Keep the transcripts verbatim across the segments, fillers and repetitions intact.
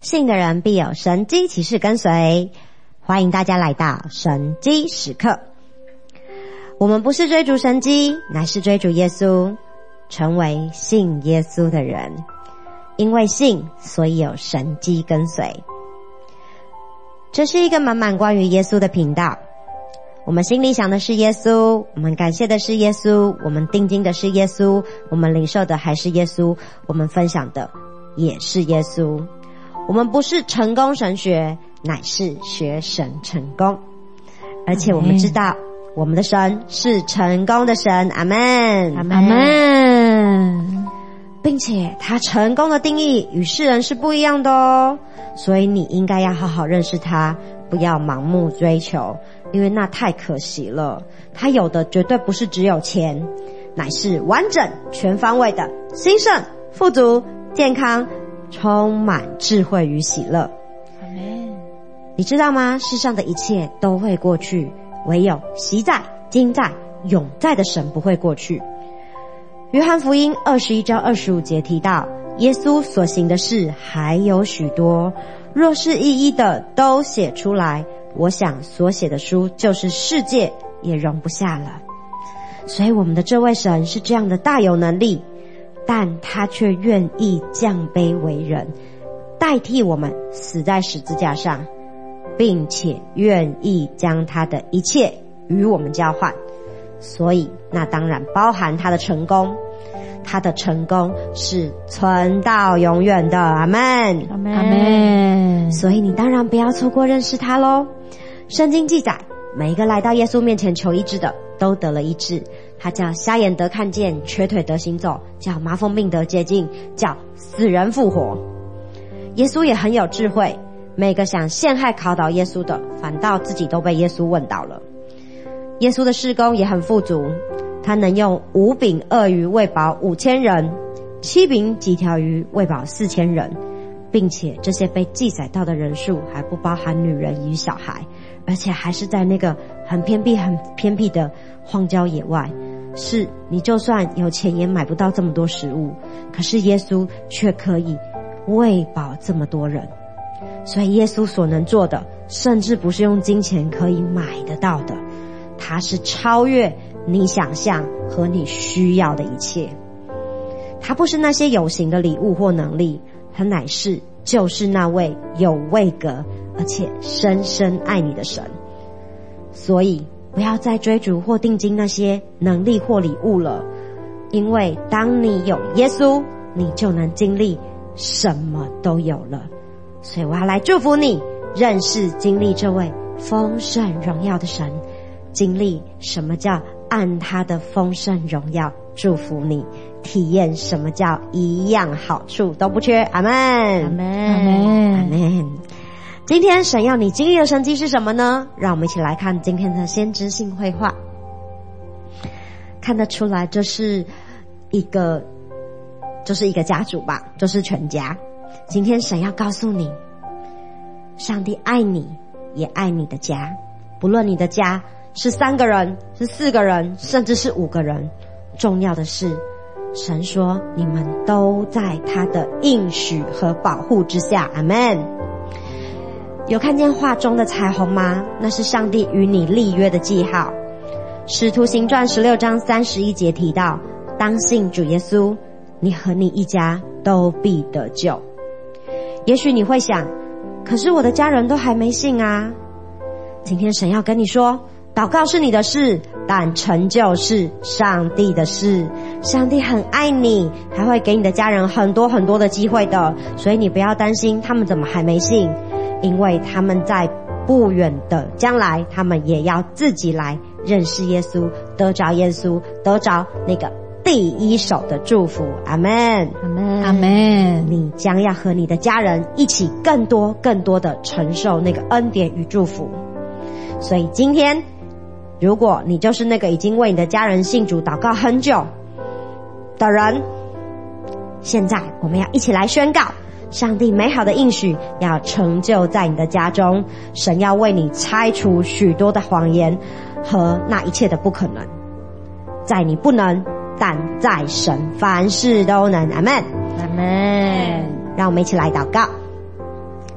信的人必有神迹奇事跟随。欢迎大家来到神迹时刻。我们不是追逐神迹，乃是追逐耶稣，成为信耶稣的人。因为信，所以有神迹跟随。这是一个满满关于耶稣的频道。我们心里想的是耶稣，我们感谢的是耶稣，我们定睛的是耶稣，我们领受的还是耶稣，我们分享的也是耶稣。我们不是成功神学，乃是学神成功。而且我们知道我们的神是成功的神，阿们， 阿们。 并且他成功的定义与世人是不一样的哦，所以你应该要好好认识他，不要盲目追求，因为那太可惜了。他有的绝对不是只有钱，乃是完整全方位的兴盛、富足、健康，充满智慧与喜乐。 阿们。 你知道吗？世上的一切都会过去，唯有昔在、今在、永在的神不会过去。约翰福音二十一章二十五节提到，耶稣所行的事还有许多，若是一一的都写出来，我想所写的书就是世界也容不下了。所以我们的这位神是这样的大有能力，但他却愿意降卑为人，代替我们死在十字架上，并且愿意将他的一切与我们交换。所以那当然包含他的成功，他的成功是存到永远的，阿们， 阿们。 所以你当然不要错过认识他咯。圣经记载，每一个来到耶稣面前求医治的都得了医治，他叫瞎眼得看见，瘸腿得行走，叫麻风病得洁净，叫死人复活。耶稣也很有智慧，每个想陷害考倒耶稣的，反倒自己都被耶稣问倒了。耶稣的事工也很富足，他能用五饼二鱼喂饱五千人，七饼几条鱼喂饱四千人，并且这些被记载到的人数还不包含女人与小孩，而且还是在那个很偏僻很偏僻的荒郊野外，是你就算有钱也买不到这么多食物，可是耶稣却可以喂饱这么多人。所以耶稣所能做的，甚至不是用金钱可以买得到的，他是超越你想象和你需要的一切。他不是那些有形的礼物或能力，他乃是就是那位有位格而且深深爱你的神。所以不要再追逐或定睛那些能力或礼物了，因为当你有耶稣，你就能经历什么都有了。所以我要来祝福你，认识经历这位丰盛荣耀的神，经历什么叫按他的丰盛荣耀祝福你，体验什么叫一样好处都不缺，阿们， 阿们，阿们， 阿们。今天神要你经历的神迹是什么呢？让我们一起来看今天的先知性绘画。看得出来这是一个就是一个家族吧，就是全家。今天神要告诉你，上帝爱你，也爱你的家，不论你的家是三个人，是四个人，甚至是五个人，重要的是神说你们都在他的应许和保护之下，阿们。有看见画中的彩虹吗？那是上帝与你立约的记号。使徒行传十六章三十一节提到，当信主耶稣，你和你一家都必得救。也许你会想，可是我的家人都还没信啊。今天神要跟你说，祷告是你的事，但成就是上帝的事。上帝很爱你，还会给你的家人很多很多的机会的，所以你不要担心他们怎么还没信，因为他们在不远的将来，他们也要自己来认识耶稣，得着耶稣，得着那个第一手的祝福，阿们， 阿们，阿们。 你将要和你的家人一起更多更多的承受那个恩典与祝福。所以今天如果你就是那个已经为你的家人信主祷告很久的人，现在我们要一起来宣告，上帝美好的应许要成就在你的家中，神要为你拆除许多的谎言和那一切的不可能。在你不能，但在神凡事都能，阿们， 阿们。 让我们一起来祷告。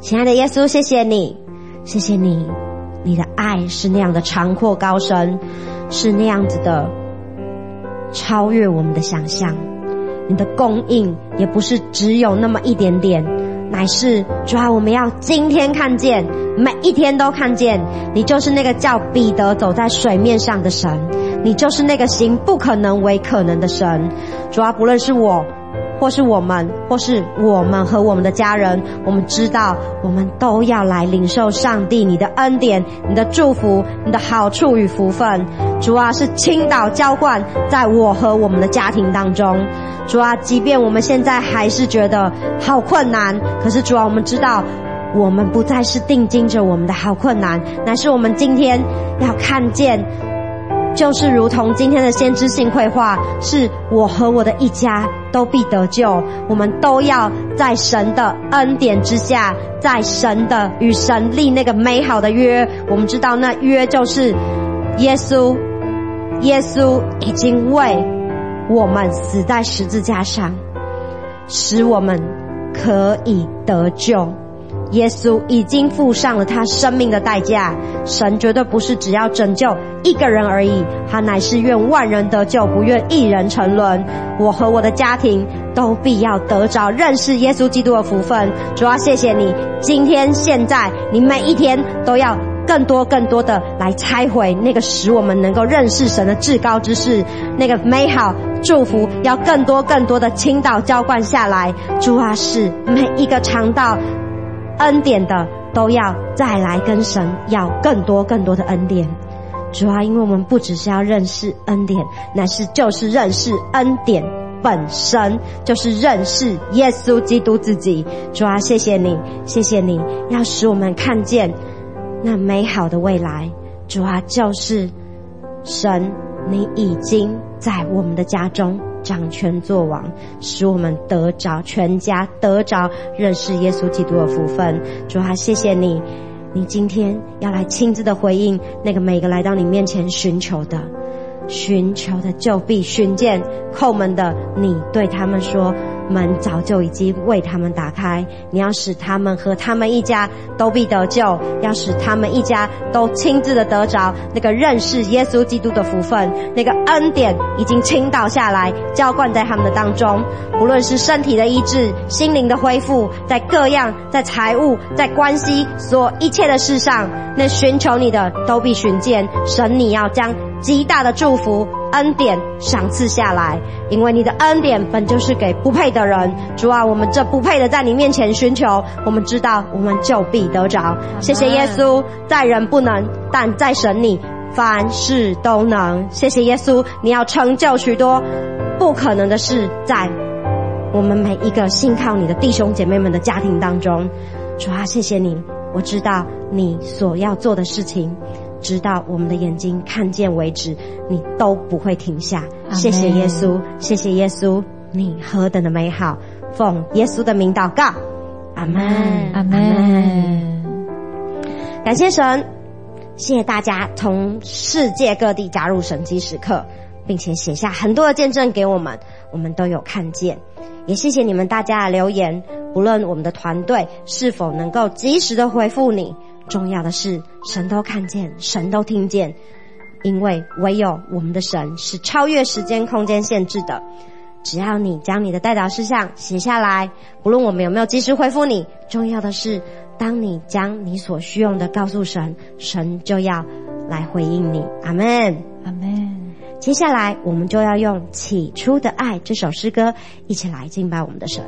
亲爱的耶稣，谢谢你，谢谢你，你的爱是那样的长阔高深，是那样子的超越我们的想象。你的供应也不是只有那么一点点，乃是主啊，我们要今天看见，每一天都看见，你就是那个叫彼得走在水面上的神，你就是那个行不可能为可能的神。主啊，不论是我或是我们，或是我们和我们的家人，我们知道我们都要来领受上帝你的恩典，你的祝福，你的好处与福分。主啊，是倾倒浇灌在我和我们的家庭当中。主啊，即便我们现在还是觉得好困难，可是主啊，我们知道我们不再是定睛着我们的好困难，乃是我们今天要看见，就是如同今天的先知性绘画，是我和我的一家都必得救。我们都要在神的恩典之下，在神的与神立那个美好的约。我们知道那约就是耶稣，耶稣已经为我们死在十字架上，使我们可以得救。耶稣已经付上了他生命的代价，神绝对不是只要拯救一个人而已，他乃是愿万人得救，不愿一人沉沦。我和我的家庭都必要得着认识耶稣基督的福分。主啊，谢谢你，今天现在你每一天都要更多更多的来拆毁那个使我们能够认识神的至高之事，那个美好祝福要更多更多的倾倒浇灌下来。主啊，是每一个尝到恩典的都要再来跟神要更多更多的恩典。主啊，因为我们不只是要认识恩典，乃是就是认识恩典本身，就是认识耶稣基督自己。主啊，谢谢你，谢谢你要使我们看见那美好的未来。主啊，就是神你已经在我们的家中掌权作王，使我们得着全家得着认识耶稣基督的福分。主啊，谢谢你，你今天要来亲自的回应那个每个来到你面前寻求的寻求的就必寻见，叩门的你对他们说，门早就已经为他们打开，你要使他们和他们一家都必得救，要使他们一家都亲自的得着那个认识耶稣基督的福分，那个恩典已经倾倒下来浇灌在他们的当中。不论是身体的医治，心灵的恢复，在各样在财务在关系所一切的事上，那寻求你的都必寻见。神你要将极大的祝福恩典赏赐下来，因为你的恩典本就是给不配的人。主啊，我们这不配的在你面前寻求，我们知道我们就必得着。谢谢耶稣，在人不能，但在神你凡事都能。谢谢耶稣，你要成就许多不可能的事在我们每一个信靠你的弟兄姐妹们的家庭当中。主啊，谢谢你，我知道你所要做的事情，直到我们的眼睛看见为止，你都不会停下。谢谢耶稣，谢谢耶稣，你何等的美好。奉耶稣的名祷告，阿们， 阿们。 感谢神，谢谢大家从世界各地加入神迹时刻，并且写下很多的见证给我们，我们都有看见。也谢谢你们大家的留言，不论我们的团队是否能够及时的回复你，重要的是神都看见，神都听见，因为唯有我们的神是超越时间空间限制的。只要你将你的代祷事项写下来，不论我们有没有及时回复你，重要的是当你将你所需用的告诉神，神就要来回应你。阿们， 阿们。 接下来我们就要用起初的爱这首诗歌一起来敬拜我们的神。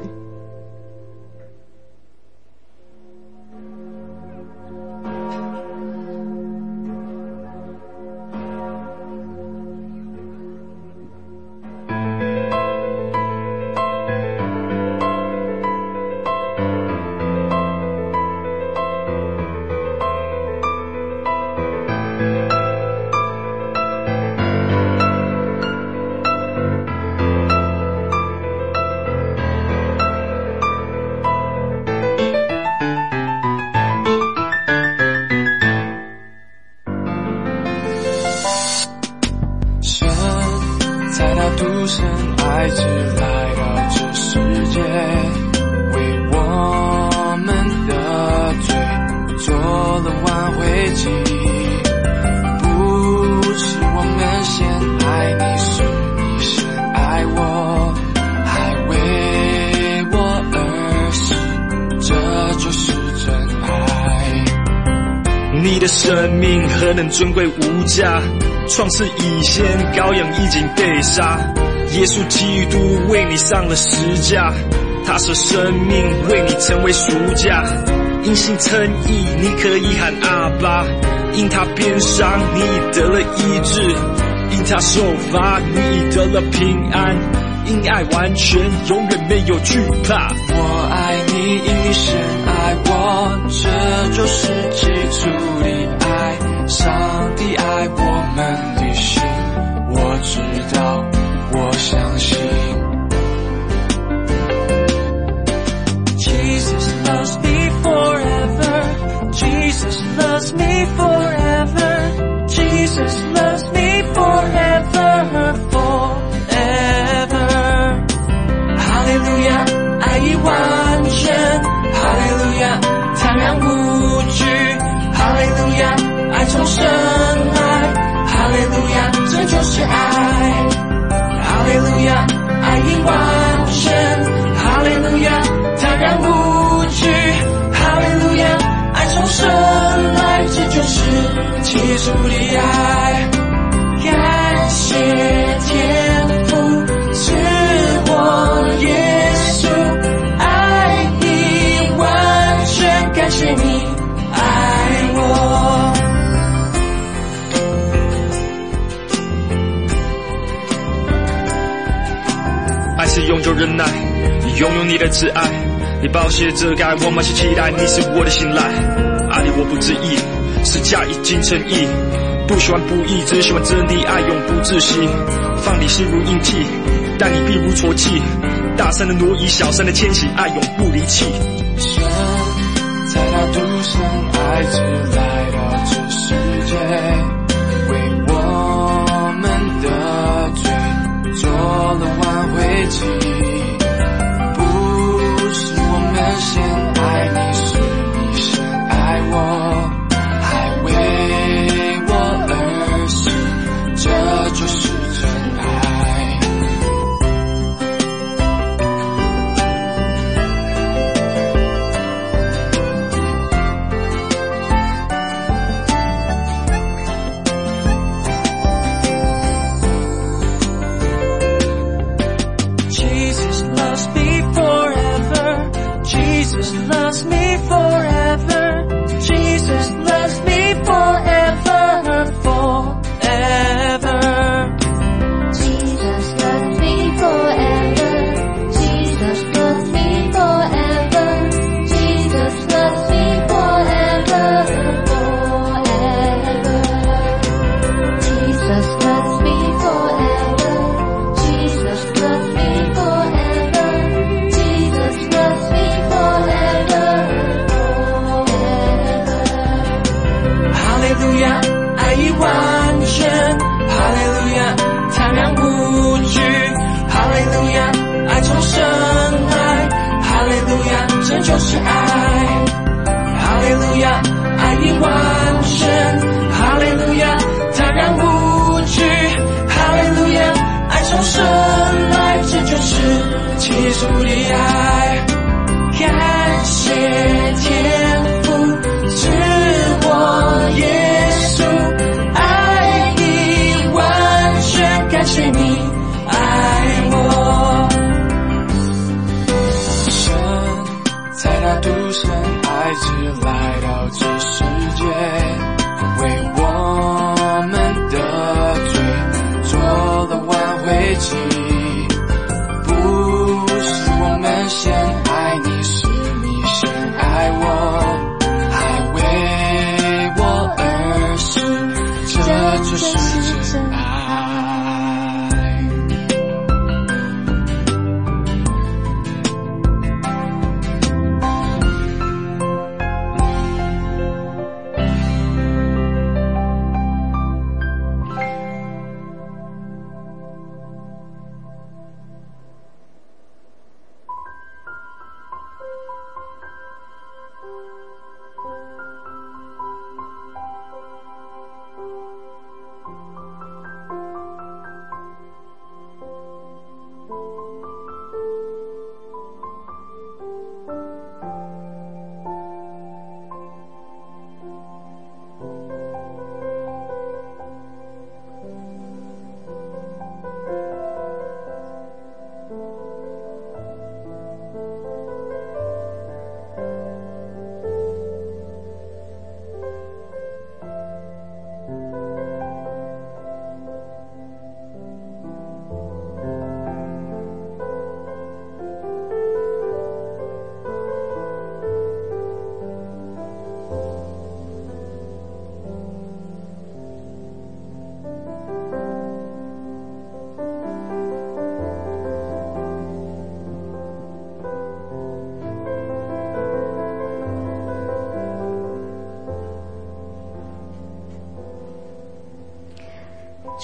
就是真爱。你的生命何等尊贵无价，创世以前羔羊已经被杀，耶稣基督为你上了十架，他舍生命为你成为赎价。因信称义，你可以喊阿爸，因他鞭伤你已得了医治，因他受罚你已得了平安，因爱完全永远没有惧怕。 我爱你，因你深爱我，这就是基督的爱。上帝爱我们的心，我知道，我相信。Jesus loves me forever. Jesus loves me forever. Jesus loves me forever, forever. 哈利路亚，爱已完全。哈利路亚，坦然无惧。哈利路亚，爱从生来。哈利路亚，这就是爱。哈利路亚，爱已完全。哈利路亚，坦然无惧。哈利路亚，爱从生来，这就是基督的爱。感谢天父赐我耶稣，爱你完全，感谢你爱我。 爱是永久忍耐，拥有你的挚爱，你宝血遮盖我满心期待，你是我的信赖。爱你我不自意，是假已经成义，不喜欢不义，只喜欢真谛，爱永不窒息。放你心如印记，但你必如戳记，大山的挪移，小山的迁徙，爱永不离弃。 神在他独生爱子来到这世界，为我们的罪做了挽回祭，不是我们先爱你，是你先爱我，还为我而死，这就是真爱。Jesus loves me forever. Jesus loves me forever. Jesus loves me forever, forever. Jesus loves me forever. Jesus loves me forever. Jesus loves me forever, forever. Jesus loves me forever. Jesus loves me forever. Jesus loves me forever, forever. 哈利路亚，爱已完全。哈利路亚，坦然无惧。哈利路亚，爱从生来。哈利路亚，这就是爱。哈利路亚，爱已完全。哈利路亚，坦然无惧。哈利路亚，爱从生来，这就是基督的爱。感谢天父赐我耶稣，爱你完全，感谢你爱我。神在他独生爱子来到这世界，为我们的罪做了挽回祭，不是我们先爱你，是你先爱我，还为我而死，这就是真爱。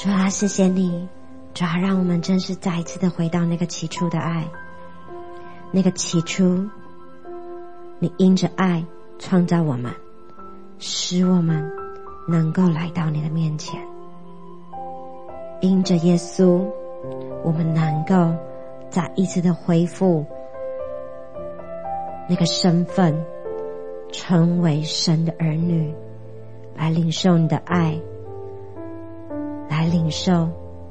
主啊，谢谢你，主啊，让我们真是再一次的回到那个起初的爱，那个起初你因着爱创造我们，使我们能够来到你的面前。因着耶稣，我们能够再一次的恢复那个身份，成为神的儿女，来领受你的爱，来领受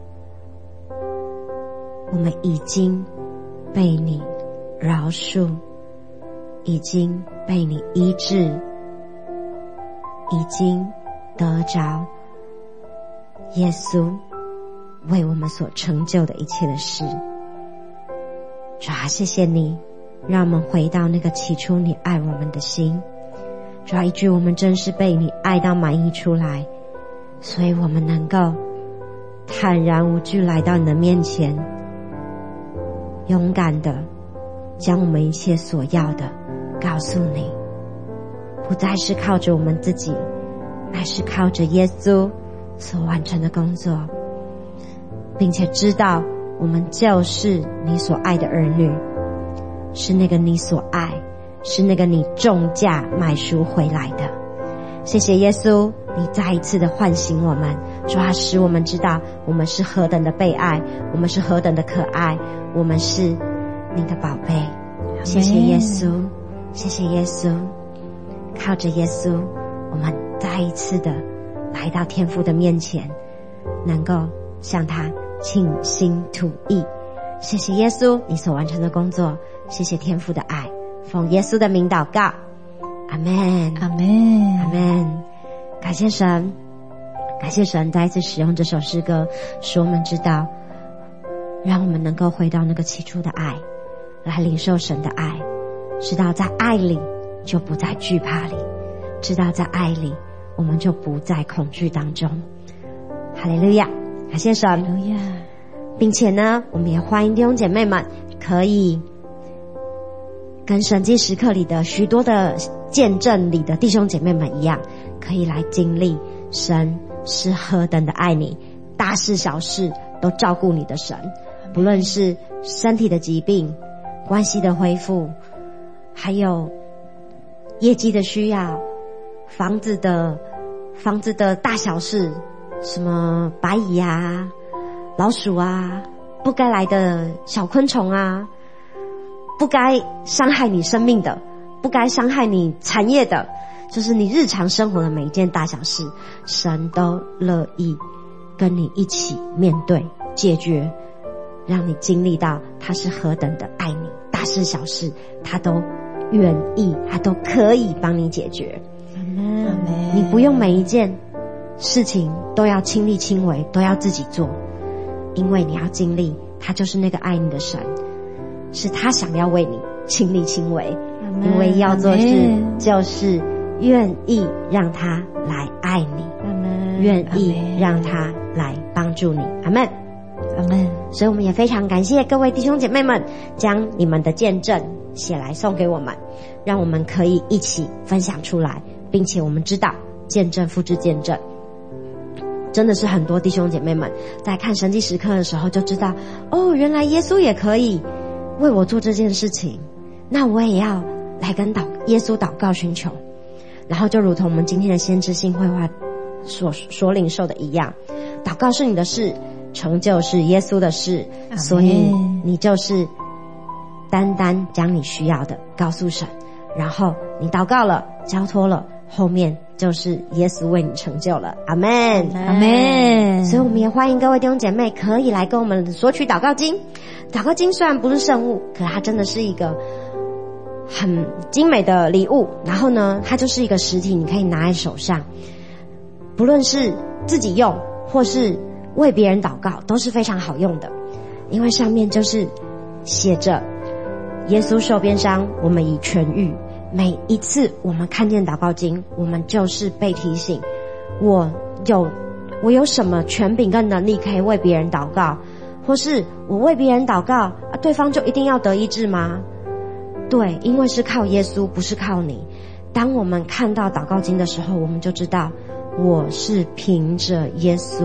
我们已经被你饶恕，已经被你医治，已经得着耶稣为我们所成就的一切的事。主啊，谢谢你，让我们回到那个起初你爱我们的心。主啊，以至于我们真是被你爱到满溢出来，所以我们能够坦然无惧来到你的面前，勇敢的将我们一切所要的告诉你，不再是靠着我们自己，乃是靠着耶稣所完成的工作，并且知道我们就是你所爱的儿女，是那个你所爱，是那个你重价买赎回来的。谢谢耶稣，你再一次的唤醒我们，主啊，使我们知道我们是何等的被爱，我们是何等的可爱，我们是你的宝贝。谢谢耶稣，谢谢耶稣，靠着耶稣，我们再一次的来到天父的面前，能够向他倾心吐意。谢谢耶稣你所完成的工作，谢谢天父的爱，奉耶稣的名祷告，阿们， 阿们， 阿们。感谢神，感谢神再一次使用这首诗歌，使我们知道，让我们能够回到那个起初的爱，来领受神的爱，知道在爱里就不在惧怕里，知道在爱里我们就不在恐惧当中。哈利路亚，感谢神， 哈利路亚。 并且呢，我们也欢迎弟兄姐妹们可以跟神迹时刻里的许多的见证里的弟兄姐妹们一样，可以来经历神是何等的爱你，大事小事都照顾你的神，不论是身体的疾病、关系的恢复，还有业绩的需要、房子的房子的大小事，什么白蚁啊、老鼠啊、不该来的小昆虫啊，不该伤害你生命的，不该伤害你产业的，就是你日常生活的每一件大小事，神都乐意跟你一起面对解决，让你经历到他是何等的爱你，大事小事他都愿意，他都可以帮你解决。你不用每一件事情都要亲力亲为，都要自己做，因为你要经历他就是那个爱你的神，是他想要为你亲力亲为，因为要做事就是愿意让他来爱你，愿意让他来帮助你。阿们， 阿们。 所以我们也非常感谢各位弟兄姐妹们将你们的见证写来送给我们，让我们可以一起分享出来，并且我们知道见证复制见证，真的是很多弟兄姐妹们在看神迹时刻的时候就知道，哦，原来耶稣也可以为我做这件事情，那我也要来跟祷耶稣祷告寻求。然后就如同我们今天的先知性绘画所所领受的一样，祷告是你的事，成就是耶稣的事，所以你就是单单将你需要的告诉神，然后你祷告了，交托了，后面就是耶稣为你成就了。阿们， 阿们。 所以我们也欢迎各位弟兄姐妹可以来跟我们索取祷告经。祷告经虽然不是圣物，可它真的是一个很精美的礼物，然后呢它就是一个实体，你可以拿在手上，不论是自己用或是为别人祷告都是非常好用的，因为上面就是写着耶稣受鞭伤我们已痊愈。每一次我们看见祷告经，我们就是被提醒，我有我有什么权柄跟能力可以为别人祷告，或是我为别人祷告啊，对方就一定要得医治吗？对，因为是靠耶稣，不是靠你。当我们看到祷告经的时候，我们就知道我是凭着耶稣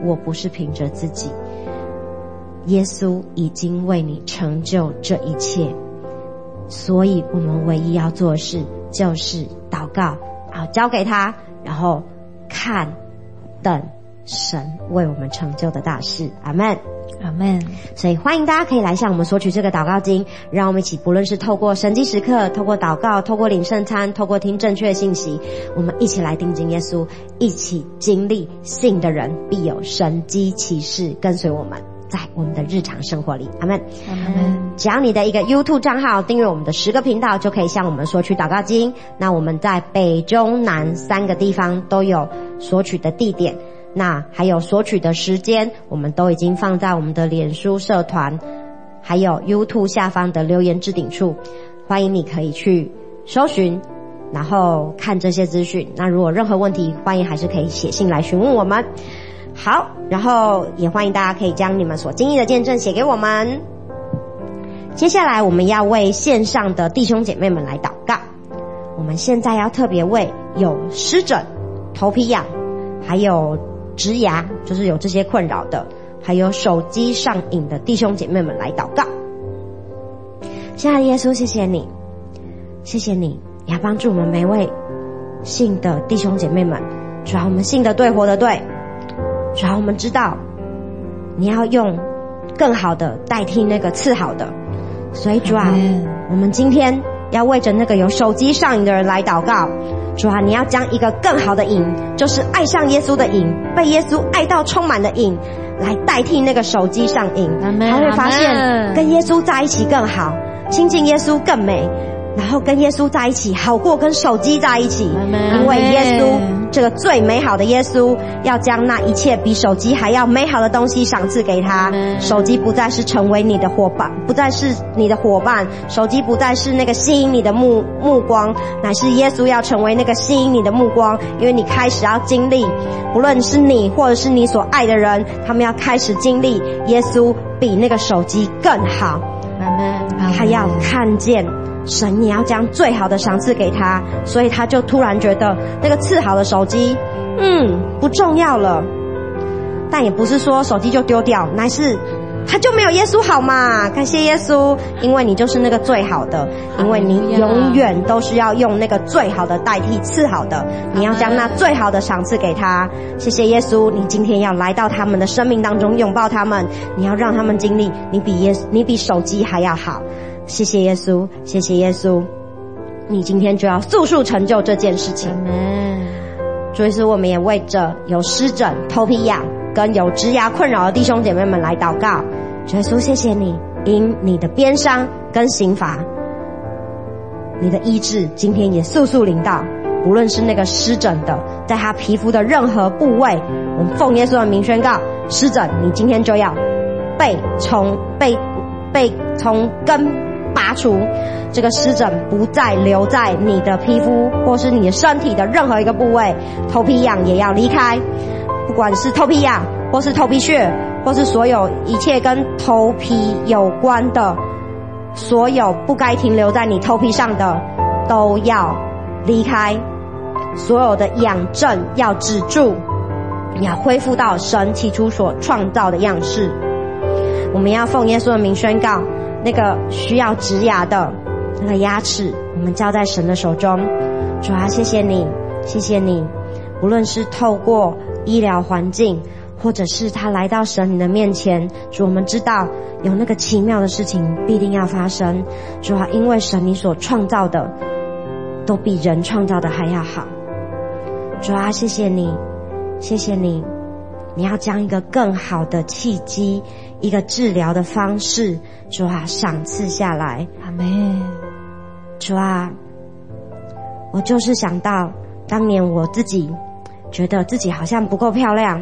我不是凭着自己，耶稣已经为你成就这一切，所以我们唯一要做的事就是祷告，然后交给他，然后看等神为我们成就的大事。阿们， 阿们。 所以欢迎大家可以来向我们索取这个祷告经，让我们一起不论是透过神迹时刻，透过祷告，透过领圣餐，透过听正确的信息，我们一起来定睛耶稣，一起经历信的人必有神迹奇事跟随我们在我们的日常生活里。阿们， 阿们。 只要你的一个 YouTube 账号订阅我们的十个频道，就可以向我们索取祷告经。那我们在北中南三个地方都有索取的地点，那还有索取的时间，我们都已经放在我们的脸书社团还有 YouTube 下方的留言置顶处，欢迎你可以去搜寻，然后看这些资讯。那如果任何问题，欢迎还是可以写信来询问我们。好，然后也欢迎大家可以将你们所经历的见证写给我们。接下来我们要为线上的弟兄姐妹们来祷告。我们现在要特别为有湿疹、头皮痒，还有植牙，就是有这些困扰的，还有手机上瘾的弟兄姐妹们来祷告。亲爱的耶稣，谢谢你，谢谢你，你要帮助我们每位信的弟兄姐妹们，主要我们信的对，活的对，主要我们知道你要用更好的代替那个次好的，所以主啊，我们今天要为着那个有手机上瘾的人来祷告。主啊，你要将一个更好的瘾，就是爱上耶稣的瘾，被耶稣爱到充满的瘾，来代替那个手机上瘾。他会发现跟耶稣在一起更好，亲近耶稣更美，然后跟耶稣在一起好过跟手机在一起。因为耶稣这个最美好的耶稣要将那一切比手机还要美好的东西赏赐给他。手机不再是成为你的伙伴，不再是你的伙伴，手机不再是那个吸引你的目目光，乃是耶稣要成为那个吸引你的目光。因为你开始要经历，不论是你或者是你所爱的人，他们要开始经历耶稣比那个手机更好。他要看见神你要将最好的赏赐给他，所以他就突然觉得那个次好的手机嗯不重要了。但也不是说手机就丢掉，乃是他就没有耶稣好嘛。感谢耶稣，因为你就是那个最好的，因为你永远都是要用那个最好的代替次好的，你要将那最好的赏赐给他。谢谢耶稣，你今天要来到他们的生命当中，拥抱他们，你要让他们经历你比耶你比手机还要好。谢谢耶稣，谢谢耶稣，你今天就要速速成就这件事情。所以是我们也为着有湿疹、头皮痒跟有植牙困扰的弟兄姐妹们来祷告。耶稣，谢谢你，因你的鞭伤跟刑罚，你的医治今天也速速临到，无论是那个湿疹的，在他皮肤的任何部位，我们奉耶稣的名宣告，湿疹你今天就要被从被被从根拔除，这个湿疹不再留在你的皮肤或是你的身体的任何一个部位。头皮痒也要离开，不管是头皮痒或是头皮屑，或是所有一切跟头皮有关的，所有不该停留在你头皮上的都要离开，所有的痒症要止住，要恢复到神起初所创造的样式。我们要奉耶稣的名宣告，那个需要植牙的那个牙齿，我们交在神的手中。主啊，谢谢你，谢谢你，无论是透过医疗环境，或者是他来到神你的面前，主，我们知道有那个奇妙的事情必定要发生。主啊，因为神你所创造的都比人创造的还要好。主啊，谢谢你，谢谢你，你要将一个更好的契机，一个治疗的方式，主啊，赏赐下来。 阿们。 主啊，我就是想到当年我自己觉得自己好像不够漂亮，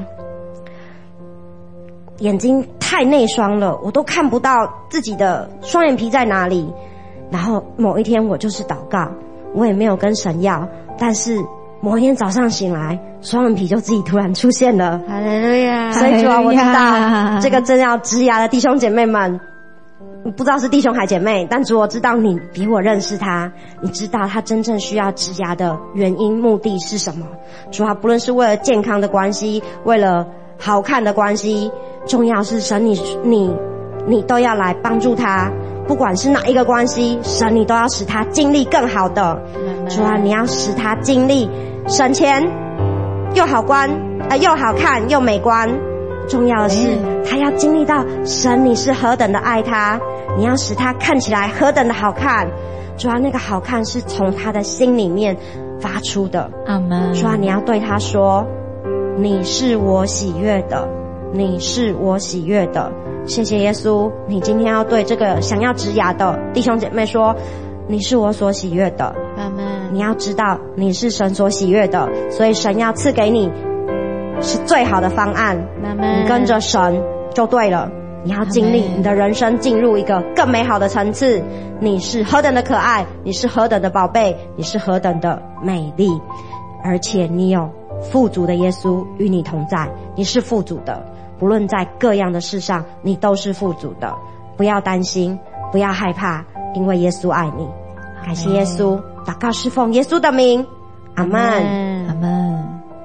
眼睛太内双了，我都看不到自己的双眼皮在哪里。然后某一天我就是祷告，我也没有跟神要，但是某一天早上醒来，双眼皮就自己突然出现了。 哈利路亚！ 所以主啊，我知道这个正要植牙的弟兄姐妹们，不知道是弟兄还姐妹，但主，我知道你比我认识他，你知道他真正需要植牙的原因目的是什么。主啊，不论是为了健康的关系，为了好看的关系，重要是神你你你都要来帮助他，不管是哪一个关系，神你都要使他经历更好的。主啊，你要使他经历省钱又好观呃又好看又美观，重要的是他要经历到神你是何等的爱他，你要使他看起来何等的好看。主啊，那个好看是从他的心里面发出的。 阿们。 主啊，你要对他说，你是我喜悦的，你是我喜悦的。谢谢耶稣，你今天要对这个想要植牙的弟兄姐妹说，你是我所喜悦的。 阿们。 你要知道你是神所喜悦的，所以神要赐给你是最好的方案。 阿们。 你跟着神就对了，你要经历你的人生进入一个更美好的层次。你是何等的可爱，你是何等的宝贝，你是何等的美丽，而且你有富足的耶稣与你同在，你是富足的，不论在各样的事上你都是富足的。不要担心，不要害怕，因为耶稣爱你。感谢耶稣，祷告侍奉耶稣的名，阿们， 阿们。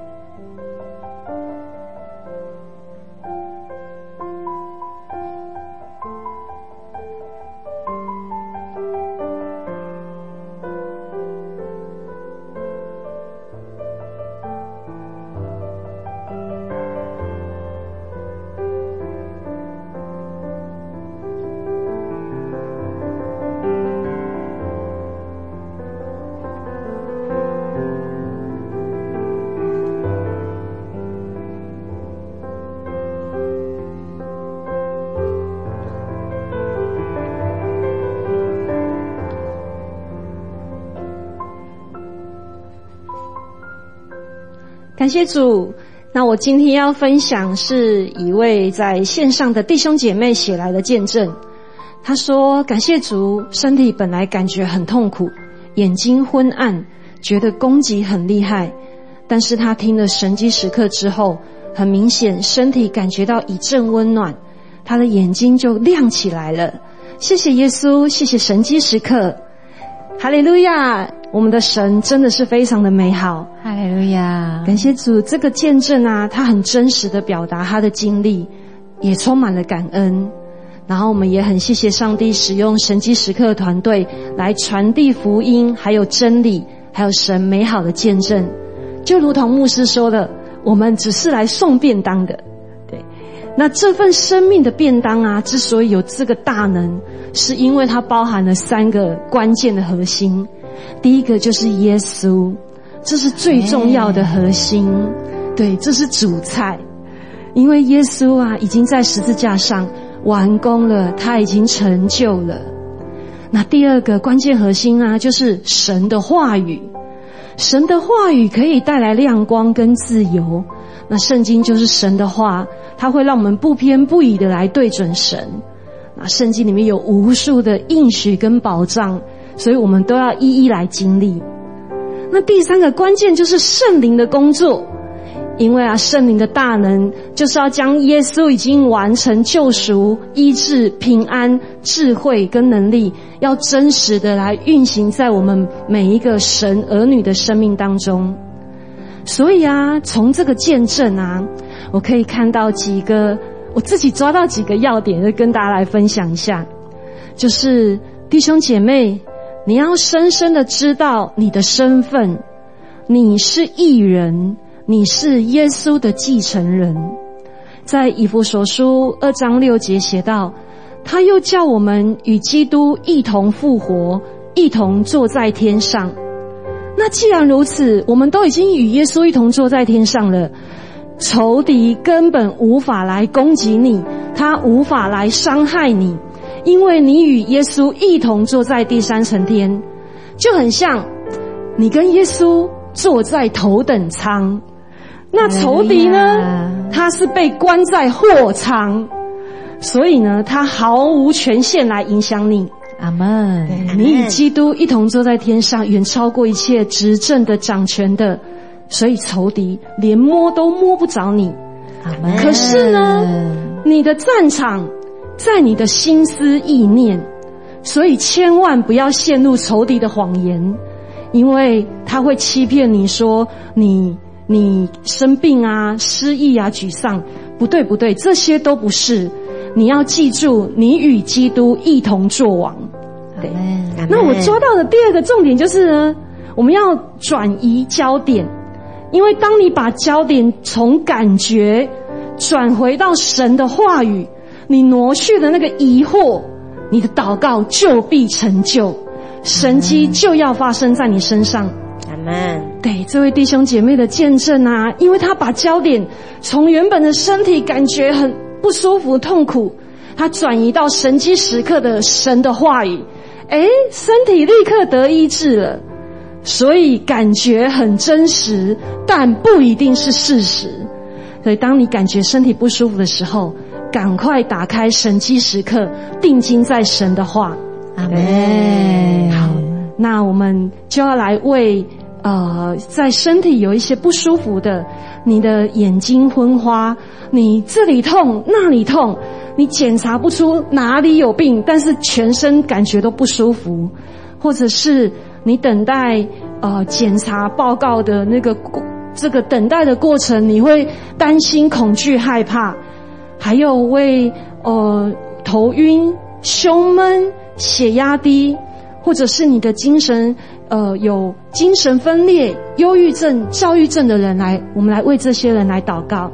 感谢主。那我今天要分享是一位在线上的弟兄姐妹写来的见证。他说，感谢主，身体本来感觉很痛苦，眼睛昏暗，觉得攻击很厉害，但是他听了神迹时刻之后，很明显身体感觉到一阵温暖，他的眼睛就亮起来了。谢谢耶稣，谢谢神迹时刻。哈利路亚，我们的神真的是非常的美好。 哈利路亚， 感谢主。这个见证啊，他很真实的表达他的经历，也充满了感恩。然后我们也很谢谢上帝使用神迹时刻团队来传递福音，还有真理，还有神美好的见证。就如同牧师说的，我们只是来送便当的。对，那这份生命的便当啊，之所以有这个大能，是因为它包含了三个关键的核心。第一个就是耶稣，这是最重要的核心。对，这是主菜。因为耶稣啊，已经在十字架上完工了，他已经成就了。那第二个关键核心啊，就是神的话语。神的话语可以带来亮光跟自由。那圣经就是神的话，它会让我们不偏不倚的来对准神。那圣经里面有无数的应许跟保障，所以我们都要一一来经历。那第三个关键就是圣灵的工作。因为啊，圣灵的大能就是要将耶稣已经完成救赎、医治、平安、智慧跟能力，要真实的来运行在我们每一个神儿女的生命当中。所以啊，从这个见证啊，我可以看到几个，我自己抓到几个要点，就跟大家来分享一下。就是弟兄姐妹，你要深深的知道你的身份，你是义人，你是耶稣的继承人。在以弗所书二章六节写道，他又叫我们与基督一同复活，一同坐在天上。那既然如此，我们都已经与耶稣一同坐在天上了，仇敌根本无法来攻击你，他无法来伤害你，因为你与耶稣一同坐在第三层天，就很像你跟耶稣坐在头等舱。那仇敌呢，他是被关在货舱，所以呢，他毫无权限来影响你。 阿们。 你与基督一同坐在天上，远超过一切执政的、掌权的，所以仇敌连摸都摸不着你。 阿们。 可是呢，你的战场在你的心思意念，所以千万不要陷入仇敌的谎言，因为他会欺骗你说你你生病啊、失意啊、沮丧， 不对不对，这些都不是。你要记住，你与基督一同作王。对，那我抓到的第二个重点就是呢，我们要转移焦点，因为当你把焦点从感觉转回到神的话语，你挪去的那个疑惑，你的祷告就必成就，神迹就要发生在你身上。 阿们。 对，这位弟兄姐妹的见证啊，因为他把焦点从原本的身体感觉很不舒服痛苦，他转移到神迹时刻的神的话语，诶，身体立刻得医治了。所以感觉很真实，但不一定是事实。所以当你感觉身体不舒服的时候，赶快打开神迹时刻，定睛在神的话。 阿们。 好，那我们就要来为呃，在身体有一些不舒服的，你的眼睛昏花，你这里痛那里痛，你检查不出哪里有病，但是全身感觉都不舒服，或者是你等待呃检查报告的那个这个等待的过程，你会担心、恐惧、害怕，还有为呃头晕、胸闷、血压低，或者是你的精神呃有精神分裂、忧郁症、躁郁症的人来，我们来为这些人来祷告。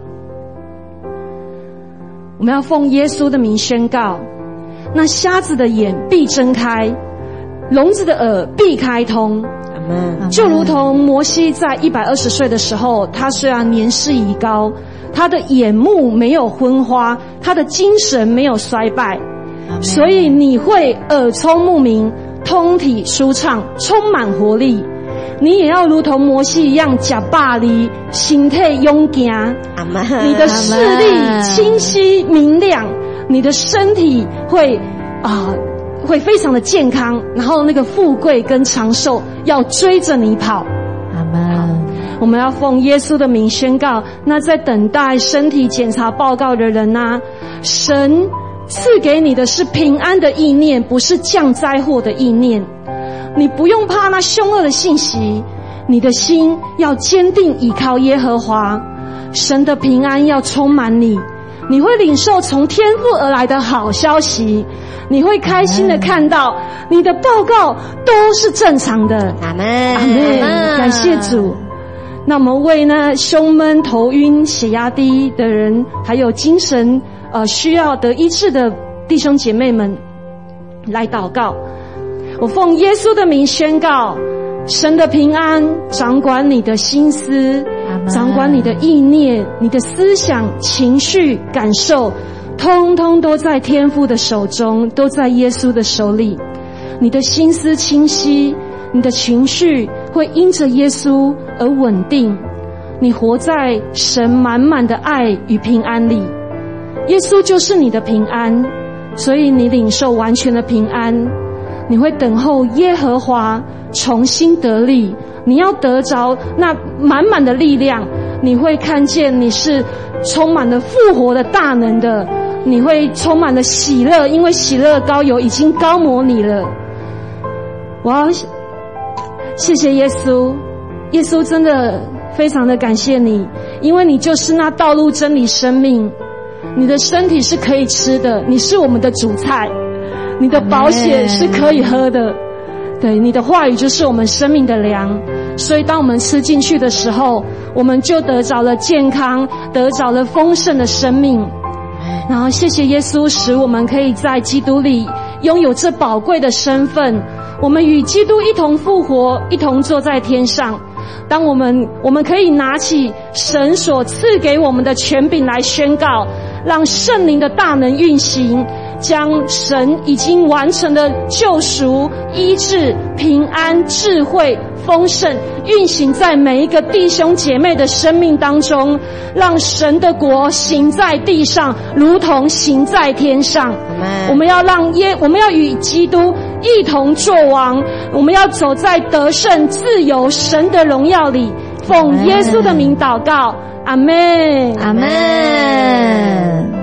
我们要奉耶稣的名宣告，那瞎子的眼必睁开，聋子的耳必开通。就如同摩西在一百二十岁的时候，他虽然年事已高，他的眼目没有昏花，他的精神没有衰败，所以你会耳聪目明，通体舒畅，充满活力。你也要如同摩西一样，脚霸离，心态勇敢。你的视力清晰明亮，你的身体会啊、呃、会非常的健康，然后那个富贵跟长寿要追着你跑。 阿们。 我们要奉耶稣的名宣告，那在等待身体检查报告的人啊，神赐给你的是平安的意念，不是降灾祸的意念。你不用怕那凶恶的信息，你的心要坚定倚靠耶和华，神的平安要充满你，你会领受从天父而来的好消息，你会开心的看到你的报告都是正常的。 阿们， 阿们，感谢主。那我们为那胸闷、头晕、血压低的人，还有精神呃需要得医治的弟兄姐妹们来祷告。我奉耶稣的名宣告，神的平安掌管你的心思，掌管你的意念，你的思想、情绪、感受，通通都在天父的手中，都在耶稣的手里。你的心思清晰，你的情绪会因着耶稣而稳定，你活在神满满的爱与平安里。耶稣就是你的平安，所以你领受完全的平安。你会等候耶和华重新得力，你要得着那满满的力量，你会看见你是充满了复活的大能的，你会充满了喜乐，因为喜乐膏油已经膏抹你了。我要谢谢耶稣，耶稣真的非常的感谢你，因为你就是那道路、真理、生命。你的身体是可以吃的，你是我们的主菜，你的宝血是可以喝的，对，你的话语就是我们生命的粮。所以当我们吃进去的时候，我们就得着了健康，得着了丰盛的生命。然后谢谢耶稣，使我们可以在基督里拥有这宝贵的身份，我们与基督一同复活，一同坐在天上。当我们我们可以拿起神所赐给我们的权柄来宣告，让圣灵的大能运行，将神已经完成的救赎、医治、平安、智慧、丰盛运行在每一个弟兄姐妹的生命当中，让神的国行在地上，如同行在天上。我们要让耶，我们要与基督一同作王，我们要走在得胜、自由、神的荣耀里。奉耶稣的名祷告，阿们， 阿们。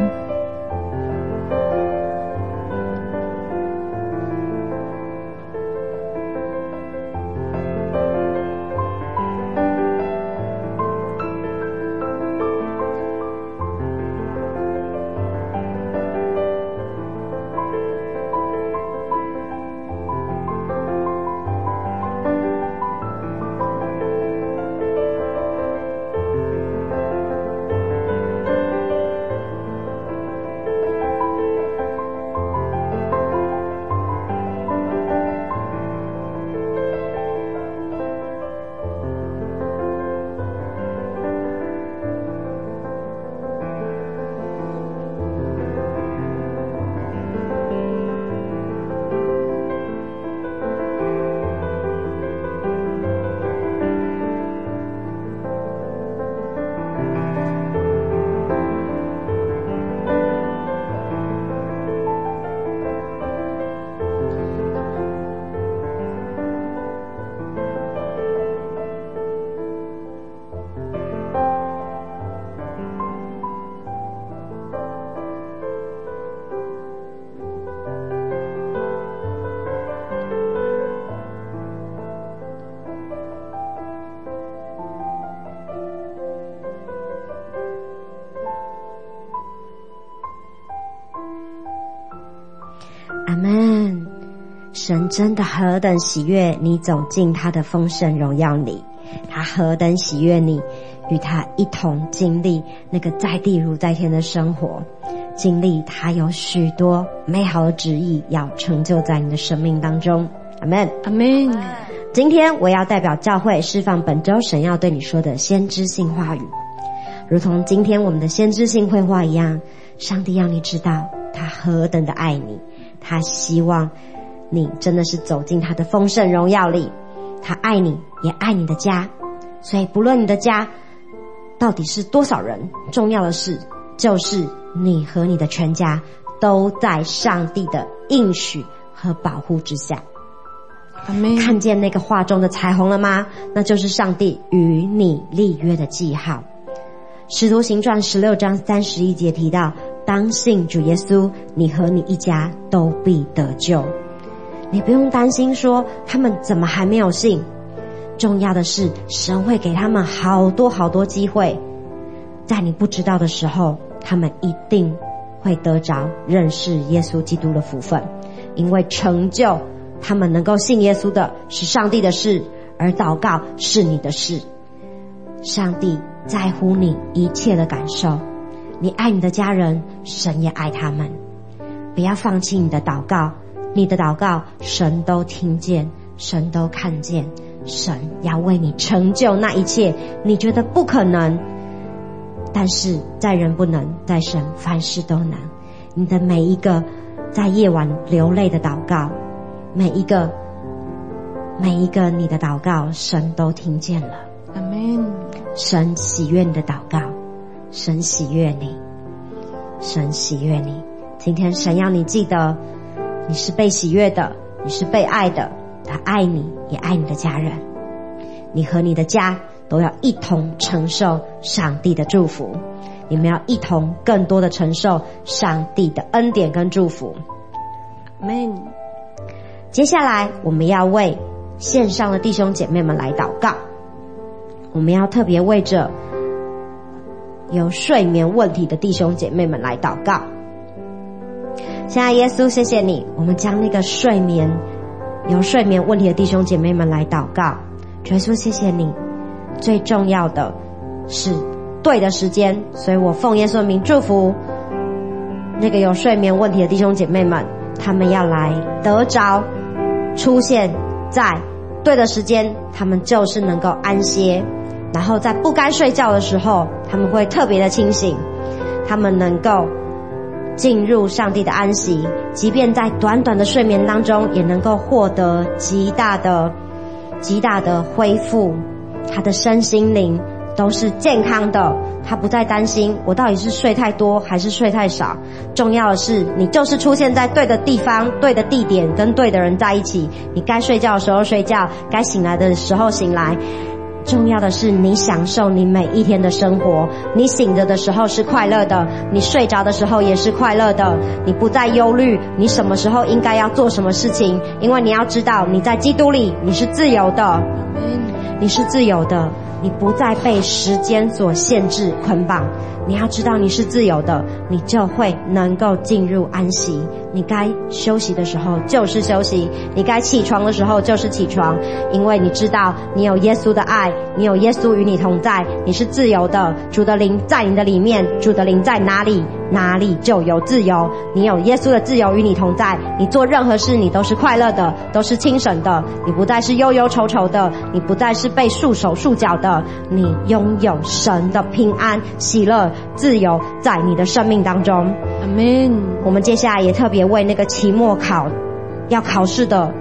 阿们。神真的何等喜悦你走进他的丰盛荣耀里，他何等喜悦你与他一同经历那个在地如在天的生活，经历他有许多美好的旨意要成就在你的生命当中。阿们， 阿们。 今天我要代表教会释放本周神要对你说的先知性话语，如同今天我们的先知性绘画一样，上帝让你知道他何等的爱你，他希望你真的是走进他的丰盛荣耀里，他爱你也爱你的家，所以不论你的家到底是多少人，重要的是就是你和你的全家都在上帝的应许和保护之下。 阿们。 看见那个画中的彩虹了吗？那就是上帝与你立约的记号。使徒行传十六章三十一节提到，当信主耶稣，你和你一家都必得救。你不用担心说他们怎么还没有信，重要的是神会给他们好多好多机会，在你不知道的时候，他们一定会得着认识耶稣基督的福分，因为成就他们能够信耶稣的是上帝的事，而祷告是你的事。上帝在乎你一切的感受，你爱你的家人，神也爱他们。不要放弃你的祷告，你的祷告神都听见，神都看见，神要为你成就那一切你觉得不可能，但是在人不能，在神凡事都能。你的每一个在夜晚流泪的祷告，每一个每一个你的祷告神都听见了。 阿们。 神喜悦你的祷告，神喜悦你，神喜悦你。今天神要你记得，你是被喜悦的，你是被爱的，他爱你也爱你的家人，你和你的家都要一同承受上帝的祝福，你们要一同更多的承受上帝的恩典跟祝福。 阿们。 接下来我们要为线上的弟兄姐妹们来祷告，我们要特别为着有睡眠问题的弟兄姐妹们来祷告。现在耶稣谢谢你，我们将那个睡眠有睡眠问题的弟兄姐妹们来祷告。耶稣谢谢你，最重要的是对的时间，所以我奉耶稣的名祝福那个有睡眠问题的弟兄姐妹们，他们要来得着出现在对的时间，他们就是能够安歇，然后在不该睡觉的时候他们会特别的清醒，他们能够进入上帝的安息，即便在短短的睡眠当中也能够获得极大的极大的恢复，他的身心灵都是健康的，他不再担心我到底是睡太多还是睡太少，重要的是你就是出现在对的地方，对的地点，跟对的人在一起，你该睡觉的时候睡觉，该醒来的时候醒来，重要的是你享受你每一天的生活，你醒着的时候是快乐的，你睡着的时候也是快乐的，你不再忧虑你什么时候应该要做什么事情，因为你要知道你在基督里你是自由的，你是自由的，你不再被时间所限制捆绑，你要知道你是自由的，你就会能够进入安息，你该休息的时候就是休息，你该起床的时候就是起床，因为你知道你有耶稣的爱，你有耶稣与你同在，你是自由的，主的灵在你的里面，主的灵在哪里哪里就有自由，你有耶稣的自由与你同在，你做任何事你都是快乐的，都是轻省的，你不再是忧忧愁愁的，你不再是被束手束脚的，你拥有神的平安喜乐自由在你的生命当中。 阿们。 我们接下来也特别为那个期末考要考试的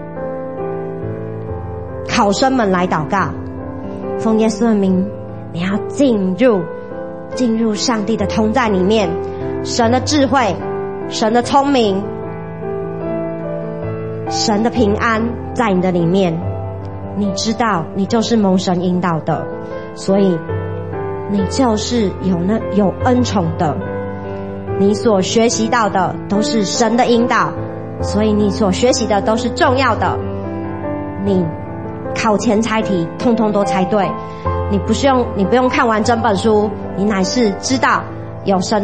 考生们来祷告，奉耶稣的名，你要进入进入上帝的同在里面，神的智慧，神的聪明，神的平安在你的里面，你知道你就是蒙神引导的，所以你就是有那有恩宠的，你所学习到的都是神的引导，所以你所学习的都是重要的，你考前猜题通通都猜对，你不是用你不用看完整本书，你乃是知道有神的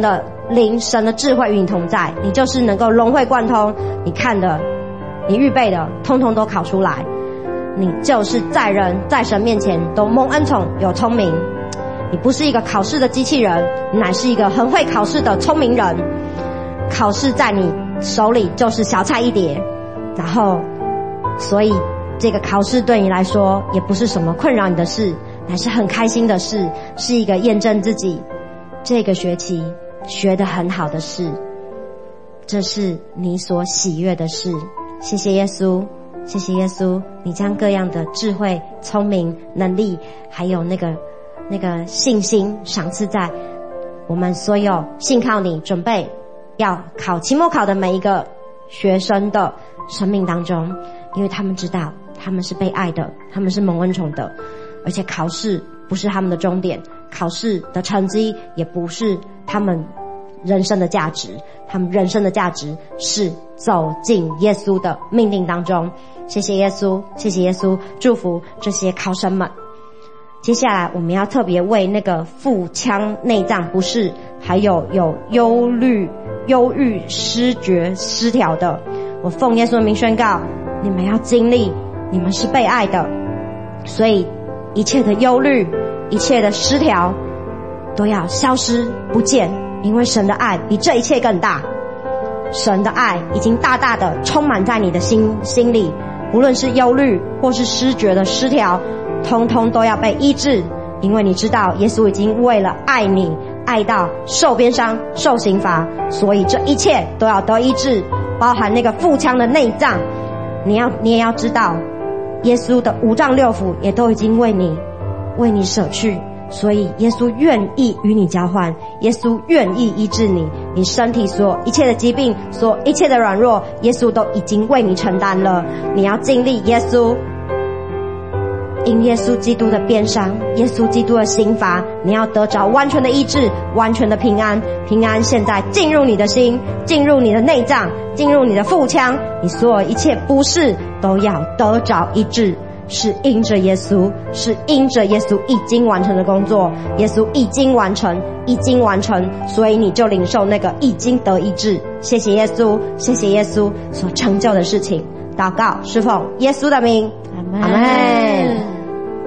灵神的智慧与你同在，你就是能够融会贯通，你看的你预备的通通都考出来，你就是在人在神面前都蒙恩宠有聪明，你不是一个考试的机器人，你乃是一个很会考试的聪明人。考试在你手里就是小菜一碟，然后所以这个考试对你来说也不是什么困扰你的事，乃是很开心的事，是一个验证自己这个学期学得很好的事，这是你所喜悦的事。谢谢耶稣，谢谢耶稣，你将各样的智慧、聪明、能力，还有那个那个信心赏赐在我们所有信靠你准备要考期末考的每一个学生的生命当中，因为他们知道他们是被爱的，他们是蒙恩宠的，而且考试不是他们的终点，考试的成绩也不是他们人生的价值，他们人生的价值是走进耶稣的命令当中。谢谢耶稣，谢谢耶稣，祝福这些考生们。接下来我们要特别为那个腹腔内脏不适，还有有忧虑、忧郁、失觉、失调的，我奉耶稣的名宣告，你们要经历，你们是被爱的，所以一切的忧虑、一切的失调都要消失不见，因为神的爱比这一切更大。神的爱已经大大的充满在你的心心里，无论是忧虑或是失觉的失调，通通都要被医治，因为你知道耶稣已经为了爱你，爱到受鞭伤、受刑罚，所以这一切都要得医治，包含那个腹腔的内脏。你要你也要知道，耶稣的五脏六腑也都已经为你为你舍去，所以耶稣愿意与你交换，耶稣愿意医治你，你身体所有一切的疾病，所有一切的软弱，耶稣都已经为你承担了。你要经历耶稣，因耶稣基督的鞭伤，耶稣基督的刑罚，你要得着完全的医治，完全的平安。平安现在进入你的心，进入你的内脏，进入你的腹腔，你所有一切不适都要得着医治，是因着耶稣，是因着耶稣已经完成的工作，耶稣已经完成，已经完成，所以你就领受那个已经得医治。谢谢耶稣，谢谢耶稣所成就的事情。祷告是奉耶稣的名，阿们。阿们。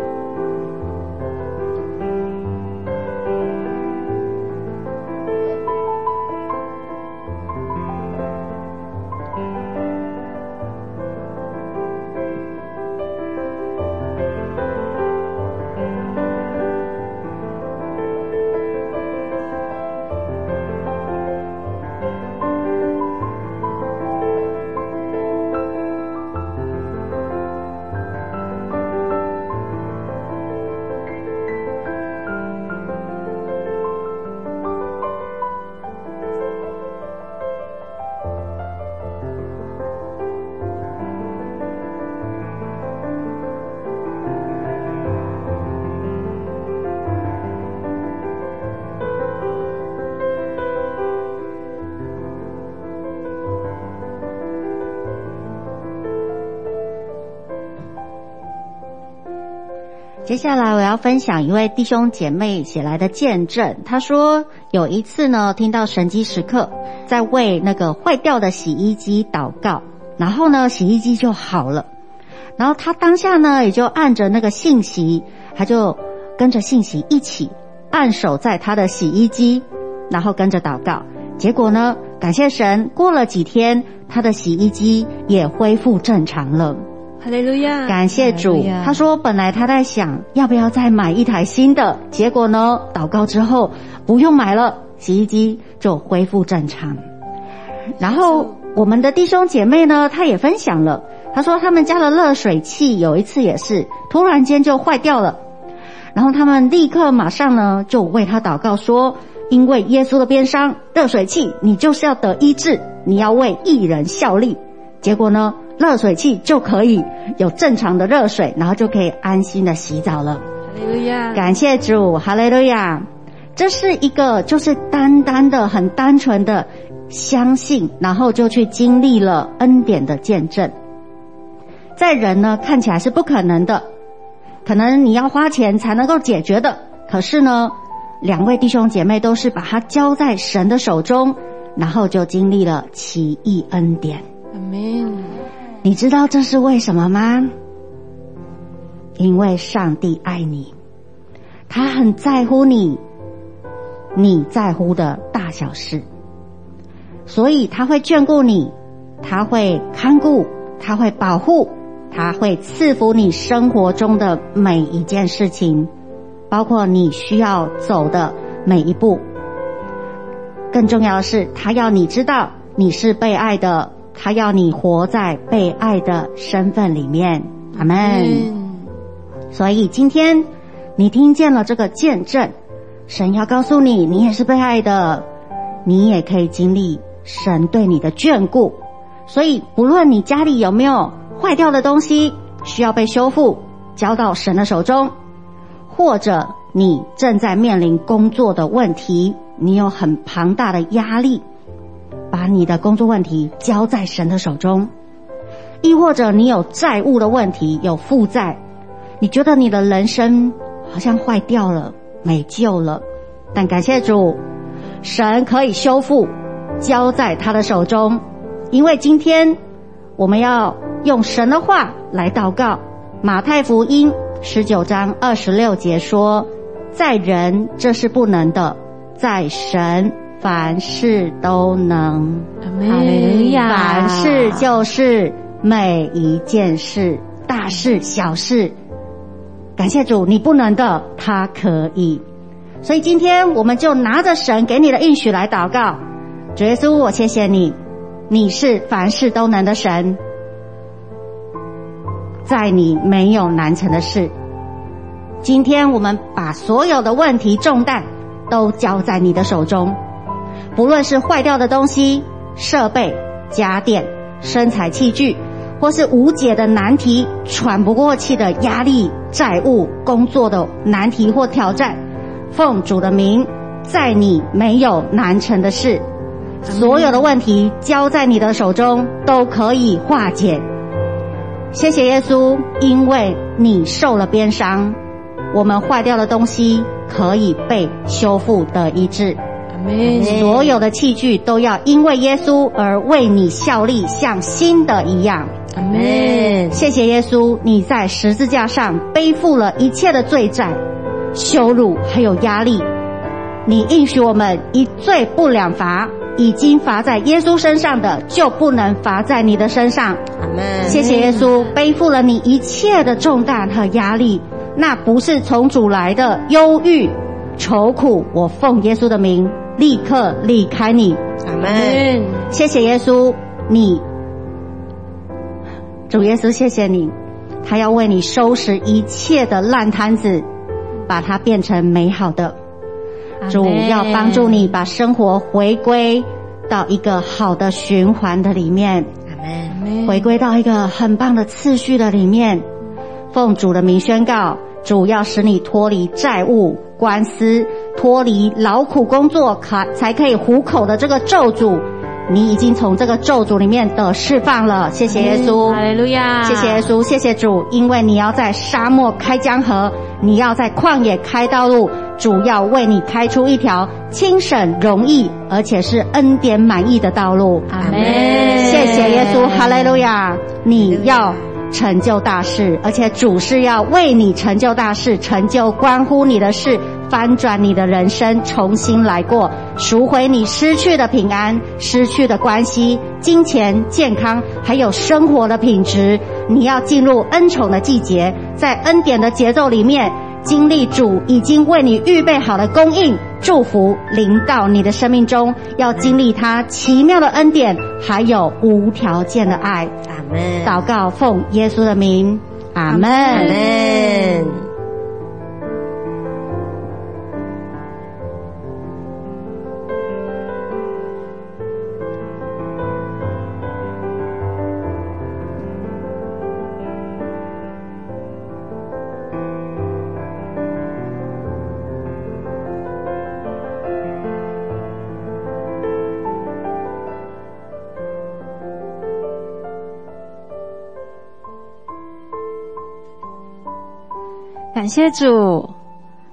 接下来我要分享一位弟兄姐妹写来的见证。他说有一次呢，听到神机时刻在为那个坏掉的洗衣机祷告，然后呢洗衣机就好了，然后他当下呢也就按着那个信息，他就跟着信息一起按手在他的洗衣机，然后跟着祷告。结果呢，感谢神，过了几天他的洗衣机也恢复正常了。 哈利路亚， 感谢主。他说本来他在想要不要再买一台新的，结果呢祷告之后不用买了，洗衣机就恢复正常。然后我们的弟兄姐妹呢，他也分享了，他说他们家的热水器有一次也是突然间就坏掉了，然后他们立刻马上呢就为他祷告说，因为耶稣的鞭伤，热水器你就是要得医治，你要为义人效力。结果呢热水器就可以有正常的热水，然后就可以安心的洗澡了。 哈利路亚， 感谢主，哈利路亚。这是一个就是单单的很单纯的相信，然后就去经历了恩典的见证。在人呢看起来是不可能的，可能你要花钱才能够解决的，可是呢两位弟兄姐妹都是把它交在神的手中，然后就经历了奇异恩典。 阿们。 你知道这是为什么吗？因为上帝爱你，他很在乎你，你在乎的大小事，所以他会眷顾你，他会看顾，他会保护，他会赐福你生活中的每一件事情，包括你需要走的每一步。更重要的是，他要你知道你是被爱的，他要你活在被爱的身份里面。阿们。所以今天你听见了这个见证，神要告诉你，你也是被爱的，你也可以经历神对你的眷顾。所以不论你家里有没有坏掉的东西需要被修复，交到神的手中，或者你正在面临工作的问题，你有很庞大的压力，把你的工作问题交在神的手中。亦或者你有债务的问题，有负债，你觉得你的人生好像坏掉了，没救了，但感谢主，神可以修复，交在他的手中。因为今天我们要用神的话来祷告。马太福音十九章二十六节说，在人这是不能的，在神凡事都能。 哈利路亚。 凡事就是每一件事，大事小事，感谢主，你不能的，他可以。所以今天我们就拿着神给你的应许来祷告。主耶稣，我谢谢你，你是凡事都能的神，在你没有难成的事。今天我们把所有的问题重担都交在你的手中，不论是坏掉的东西、设备、家电、生产器具，或是无解的难题、喘不过气的压力、债务、工作的难题或挑战，奉主的名，在你没有难成的事，所有的问题交在你的手中都可以化解。谢谢耶稣，因为你受了鞭伤，我们坏掉的东西可以被修复得医治。所有的器具都要因为耶稣而为你效力，像新的一样。 阿们。 谢谢耶稣，你在十字架上背负了一切的罪债、羞辱还有压力，你应许我们一罪不两罚，已经罚在耶稣身上的就不能罚在你的身上。 阿们。 谢谢耶稣，背负了你一切的重担和压力，那不是从主来的忧郁愁苦，我奉耶稣的名立刻离开你。 阿们。 谢谢耶稣，你主耶稣，谢谢你，他要为你收拾一切的烂摊子，把它变成美好的。主要帮助你把生活回归到一个好的循环的里面， 阿们。 回归到一个很棒的次序的里面。奉主的名宣告，主要使你脱离债务、官司，脱离劳苦工作才可以糊口的这个咒诅，你已经从这个咒诅里面得释放了。谢谢耶稣， 哈利路亚。 谢谢耶稣，谢谢主，因为你要在沙漠开江河，你要在旷野开道路，主要为你开出一条轻省容易而且是恩典满意的道路。 阿们。 谢谢耶稣，哈利路亚。你要成就大事，而且主是要为你成就大事，成就关乎你的事，翻转你的人生，重新来过，赎回你失去的平安、失去的关系、金钱、健康还有生活的品质。你要进入恩宠的季节，在恩典的节奏里面经历主已经为你预备好的供应、祝福临到你的生命中，要经历他奇妙的恩典还有无条件的爱。 阿们。 祷告奉耶稣的名，阿们。 阿们。 感谢主，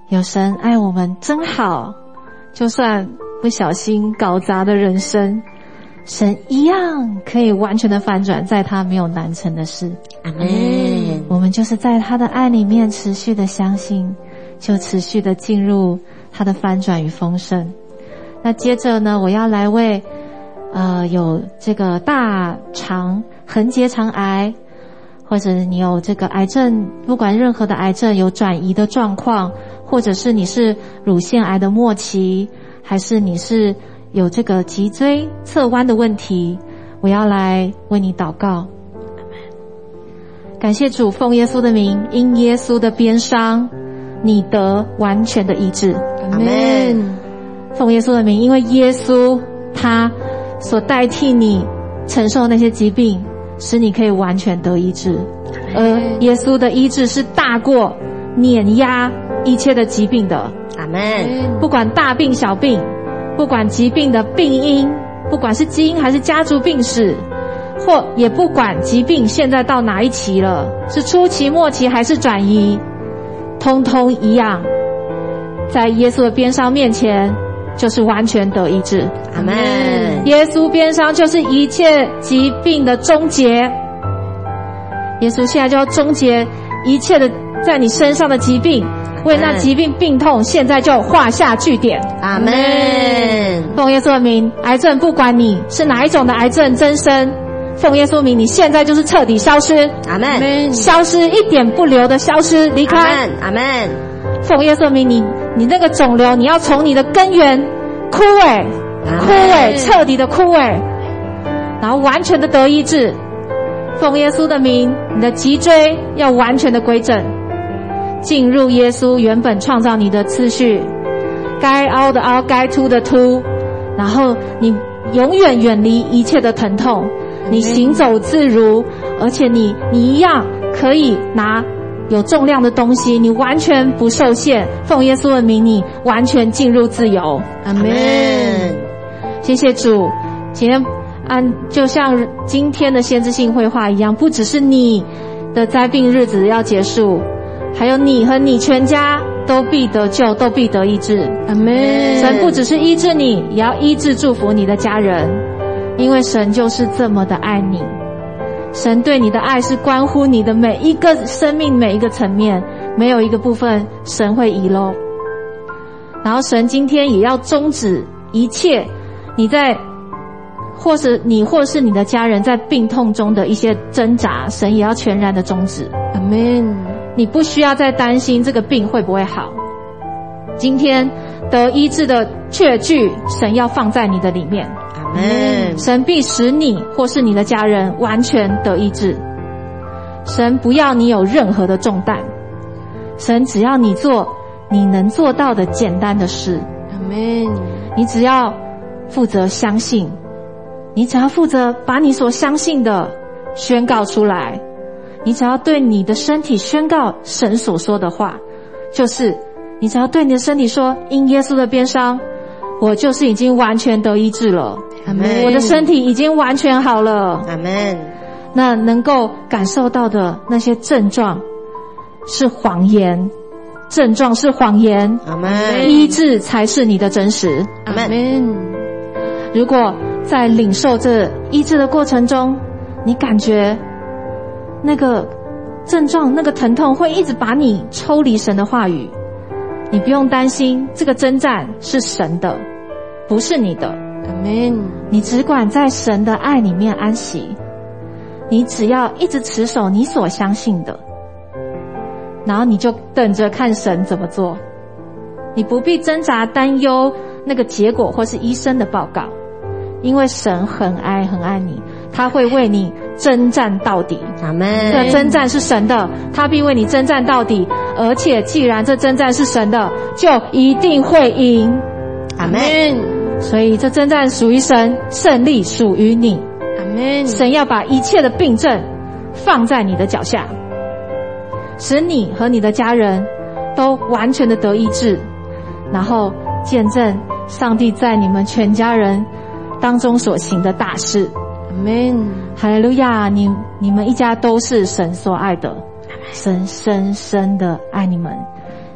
有神爱我们真好，就算不小心搞砸的人生，神一样可以完全的翻转，在他没有难成的事。 阿们。 我们就是在他的爱里面持续的相信，就持续的进入他的翻转与丰盛。那接着呢，我要来为呃有这个大肠横结肠癌，或者你有这个癌症，不管任何的癌症有转移的状况，或者是你是乳腺癌的末期，还是你是有这个脊椎侧弯的问题，我要来为你祷告。感谢主，奉耶稣的名，因耶稣的鞭伤，你得完全的医治。 阿们。 奉耶稣的名，因为耶稣他所代替你承受那些疾病，使你可以完全得医治。而耶稣的医治是大过碾压一切的疾病的。 阿们。 不管大病小病，不管疾病的病因，不管是基因还是家族病史，或也不管疾病现在到哪一期了，是初期末期还是转移，通通一样，在耶稣的鞭伤面前就是完全得医治。 阿们。 耶稣鞭伤就是一切疾病的终结，耶稣现在就要终结一切的在你身上的疾病，为那疾病病痛现在就画下句点。 阿们。 奉耶稣的名，癌症不管你是哪一种的癌症增生，奉耶稣名，你现在就是彻底消失。 阿们。 消失，一点不留的消失，离开。 阿们。 奉耶稣的名，你你那个肿瘤，你要从你的根源枯萎，枯萎，彻底的枯萎，然后完全的得医治。奉耶稣的名，你的脊椎要完全的归正，进入耶稣原本创造你的次序，该凹的凹，该凸的凸，然后你永远远离一切的疼痛，你行走自如，而且你你一样可以拿有重量的东西，你完全不受限。奉耶稣的名，你完全进入自由。 阿们。 谢谢主。今天按就像今天的先知性绘画一样，不只是你的灾病日子要结束，还有你和你全家都必得救，都必得医治。 阿们。 神不只是医治你，也要医治祝福你的家人，因为神就是这么的爱你。神对你的爱是关乎你的每一个生命每一个层面，没有一个部分神会遗漏。然后神今天也要终止一切你在或是你或是你的家人在病痛中的一些挣扎，神也要全然的终止。 阿们。 你不需要再担心这个病会不会好，今天得医治的确据神要放在你的里面。 阿们。 神必使你或是你的家人完全得医治。神不要你有任何的重担，神只要你做你能做到的简单的事。 阿们。 你只要负责相信，你只要负责把你所相信的宣告出来，你只要对你的身体宣告神所说的话，就是你只要对你的身体说，因耶稣的鞭伤，我就是已经完全得医治了。 阿们。 我的身体已经完全好了。 阿们。 那能够感受到的那些症状是谎言，症状是谎言。 阿们。 医治才是你的真实。 阿们。 如果在领受这医治的过程中，你感觉那个症状那个疼痛会一直把你抽离神的话语，你不用担心，这个征战是神的，不是你的。 阿们。 你只管在神的爱里面安息，你只要一直持守你所相信的，然后你就等着看神怎么做。你不必挣扎担忧那个结果或是医生的报告，因为神很爱很爱你，他会为你征战到底。 阿们。 这征战是神的，他必为你征战到底，而且既然这征战是神的，就一定会赢。 阿们。 所以这征战属于神，胜利属于你。 阿们。 神要把一切的病症放在你的脚下，使你和你的家人都完全的得医治，然后见证上帝在你们全家人当中所行的大事。 阿们。 哈利路亚！你你们一家都是神所爱的，神深深的爱你们，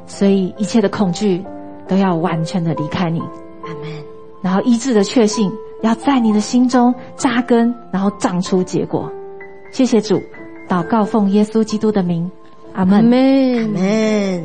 所以一切的恐惧都要完全的离开你。 阿们。 然后医治的确信要在你的心中扎根，然后长出结果。谢谢主，祷告奉耶稣基督的名，阿们。 阿们。 阿们。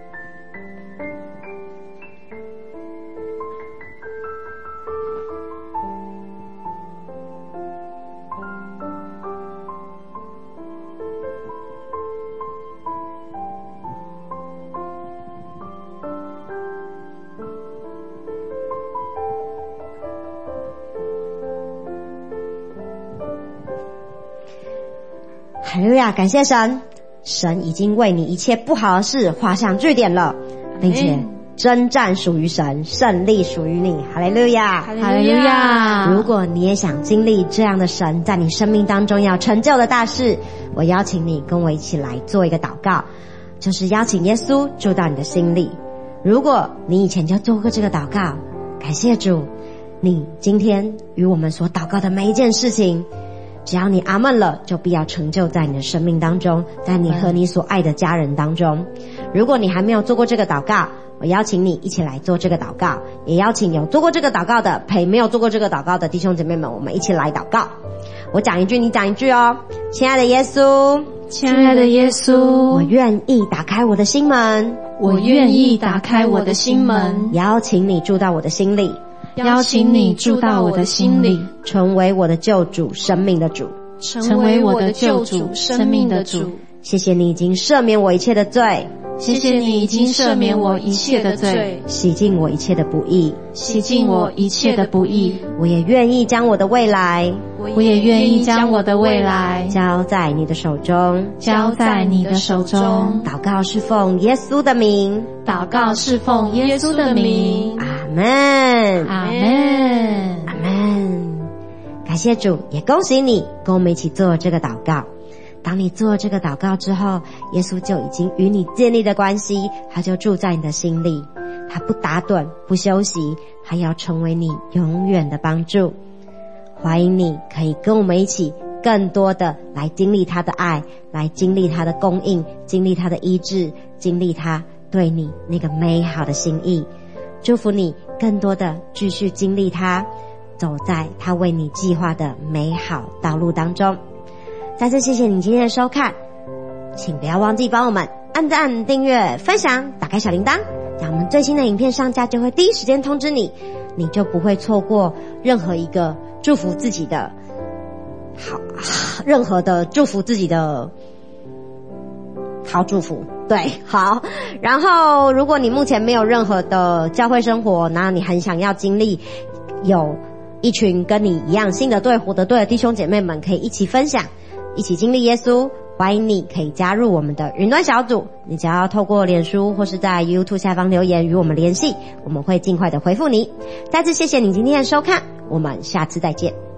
哈利路亚，感谢神，神已经为你一切不好的事画上句点了，并且征战属于神，胜利属于你。哈利路亚， 哈利路亚。 如果你也想经历这样的神在你生命当中要成就的大事，我邀请你跟我一起来做一个祷告，就是邀请耶稣住到你的心里。如果你以前就做过这个祷告，感谢主，你今天与我们所祷告的每一件事情，只要你阿们了，就必要成就在你的生命当中，在你和你所爱的家人当中。如果你还没有做过这个祷告，我邀请你一起来做这个祷告，也邀请有做过这个祷告的陪没有做过这个祷告的弟兄姐妹们，我们一起来祷告。我讲一句你讲一句哦。亲爱的耶稣， 亲爱的耶稣， 我愿意打开我的心门， 我愿意打开我的心门， 邀请你住到我的心里， 邀请你住到我的心里， 成为我的救主，生命的主， 成为我的救主，生命的主。 谢谢你已经赦免我一切的罪， 谢谢你已经赦免我一切的罪， 洗净我一切的不义， 洗净我一切的不义。 我也愿意将我的未来， 我也愿意将我的未来交在你的手中， 交在你的手中。 祷告是奉耶稣的名， 祷告是奉耶稣的名。 阿们， 阿们， 阿们。感谢主，也恭喜你跟我们一起做这个祷告。当你做这个祷告之后，耶稣就已经与你建立的关系，他就住在你的心里，他不打盹不休息，他要成为你永远的帮助。欢迎你可以跟我们一起更多的来经历他的爱，来经历他的供应，经历他的医治，经历他对你那个美好的心意。祝福你更多的继续经历他，走在他为你计划的美好道路当中。再次谢谢你今天的收看，请不要忘记帮我们按赞、订阅、分享，打开小铃铛，这样我们最新的影片上架就会第一时间通知你，你就不会错过任何一个祝福自己的好，任何的祝福自己的好祝福。对，好。然后如果你目前没有任何的教会生活，然后你很想要经历有一群跟你一样信得对活得对的弟兄姐妹们，可以一起分享，一起经历耶稣，欢迎你可以加入我们的云端小组，你只要透过脸书或是在 YouTube 下方留言与我们联系，我们会尽快的回复你。再次谢谢你今天的收看，我们下次再见。